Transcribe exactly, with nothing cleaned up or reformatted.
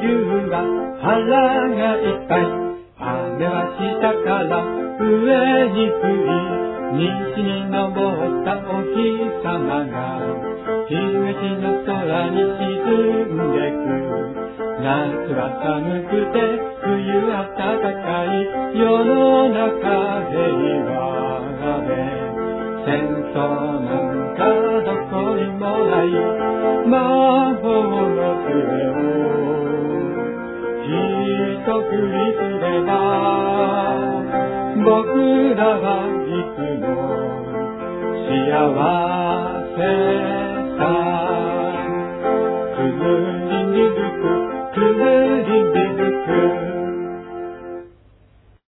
球が腹がいっぱい、雨は下から上に降り、西に昇ったお日様が東の空に沈んでく。夏は寒くて冬は暖かい世の中平和で、戦争なんかどこにもない魔法の杖を一振りすれば、僕らはいつも幸せ